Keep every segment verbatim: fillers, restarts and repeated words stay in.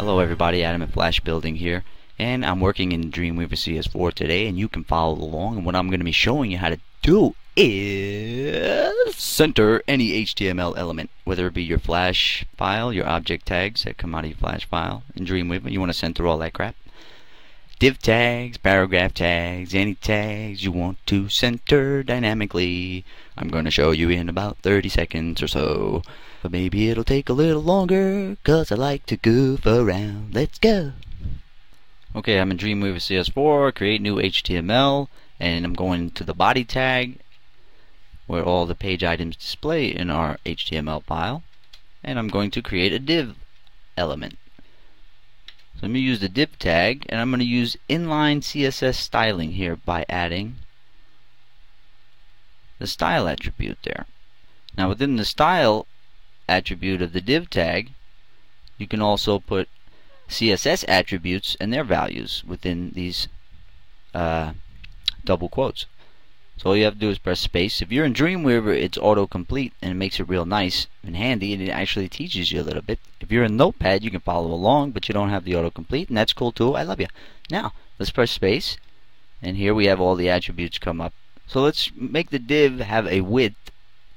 Hello everybody, Adam at Flash Building here, and I'm working in Dreamweaver C S four today, and you can follow along. And what I'm going to be showing you how to do is center any H T M L element, whether it be your Flash file, your object tags that come out of your Flash file in Dreamweaver. You want to center all that crap. Div tags, paragraph tags, any tags you want to center dynamically. I'm going to show you in about thirty seconds or so. But maybe it'll take a little longer, cause I like to goof around. Let's go! Okay, I'm in Dreamweaver C S four, create new H T M L, and I'm going to the body tag, where all the page items display in our H T M L file. And I'm going to create a div element. So I'm going to use the div tag, and I'm going to use inline C S S styling here by adding the style attribute there. Now within the style attribute of the div tag, you can also put C S S attributes and their values within these uh, double quotes. So all you have to do is press space. If you're in Dreamweaver, it's autocomplete, and it makes it real nice and handy, and it actually teaches you a little bit. If you're in Notepad, you can follow along, but you don't have the autocomplete, and that's cool too. I love you. Now let's press space, and here we have all the attributes come up. So let's make the div have a width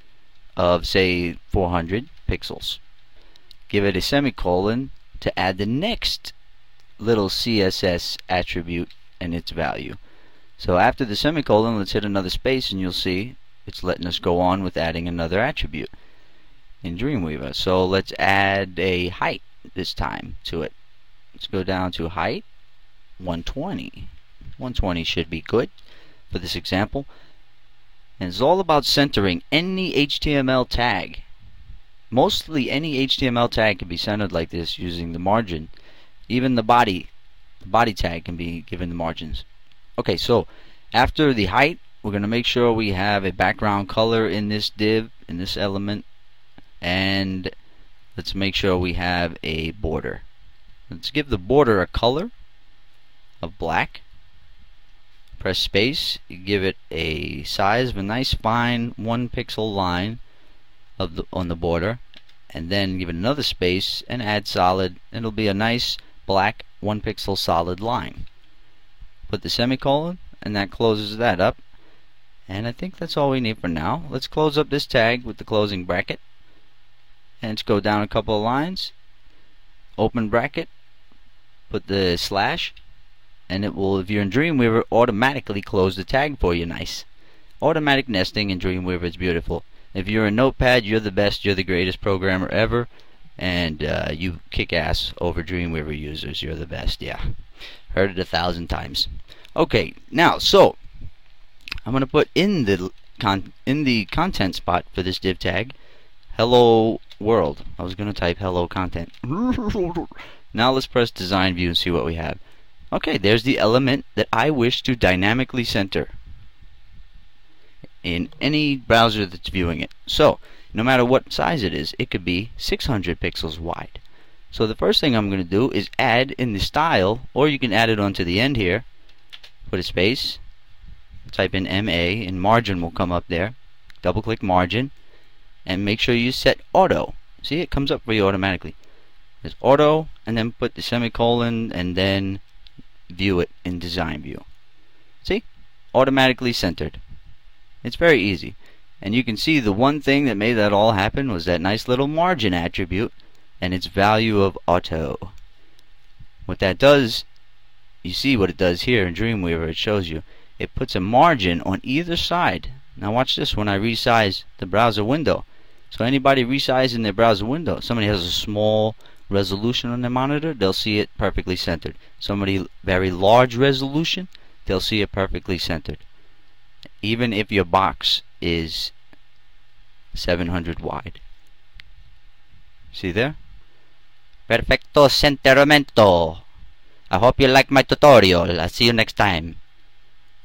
of, say, four hundred pixels. Give it a semicolon to add the next little C S S attribute and its value. So after the semicolon, let's hit another space, and you'll see it's letting us go on with adding another attribute in Dreamweaver. So let's add a height this time to it. Let's go down to height one twenty. one twenty should be good for this example. And it's all about centering any H T M L tag. Mostly any H T M L tag can be centered like this using the margin. Even the body, the body tag can be given the margins. Okay, so after the height, we're going to make sure we have a background color in this div, in this element, and let's make sure we have a border. Let's give the border a color of black. Press space, you give it a size of a nice fine one pixel line of the, on the border, and then give it another space and add solid, and it'll be a nice black one pixel solid line. Put the semicolon, and that closes that up, and I think that's all we need for now. Let's close up this tag with the closing bracket, and let's go down a couple of lines, open bracket, put the slash, and it will, if you're in Dreamweaver, automatically close the tag for you. Nice. Automatic nesting in Dreamweaver is beautiful. If you're in Notepad, you're the best, you're the greatest programmer ever, and uh, you kick ass over Dreamweaver users. You're the best, yeah. Heard it a thousand times. Okay, now, so I'm going to put in the con in the content spot for this div tag, hello world. I was going to type hello content. Now let's press design view and see what we have. Okay, there's the element that I wish to dynamically center in any browser that's viewing it. So no matter what size it is, it could be six hundred pixels wide. So the first thing I'm going to do is add in the style, or you can add it onto the end here. Put a space, type in M A, and margin will come up there. Double click margin, and make sure you set auto. See, it comes up for you automatically. There's auto, and then put the semicolon, and then view it in design view. See? Automatically centered. It's very easy. And you can see the one thing that made that all happen was that nice little margin attribute and its value of auto. What that does, you see what it does here in Dreamweaver. It shows you. It puts a margin on either side. Now watch this when I resize the browser window. So anybody resizing their browser window, somebody has a small resolution on their monitor, they'll see it perfectly centered. Somebody very large resolution, they'll see it perfectly centered. Even if your box is seven hundred wide. See there? Perfecto centeramento. I hope you like my tutorial. I'll see you next time.